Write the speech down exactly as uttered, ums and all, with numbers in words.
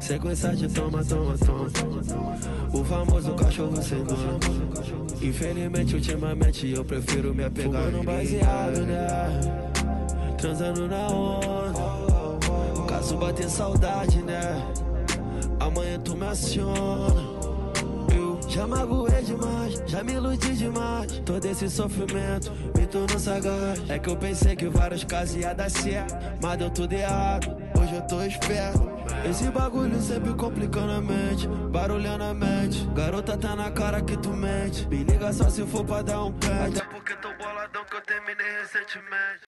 Sequência de toma, toma, toma. O famoso cachorro sem dono. Infelizmente, ultimamente, eu prefiro me apegar no baseado, né? Transando na onda. Caso bater saudade, né? Amanhã tu me aciona. Eu já magoei demais, já me iludi demais. Todo esse sofrimento me tornou sagaz. É que eu pensei que vários casos ia dar certo, mas deu tudo errado, hoje eu tô esperto. Esse bagulho sempre complicando a mente, barulhando a mente. Garota, tá na cara que tu mente. Me liga só se for pra dar um pé. Até porque tô boladão que eu terminei recentemente.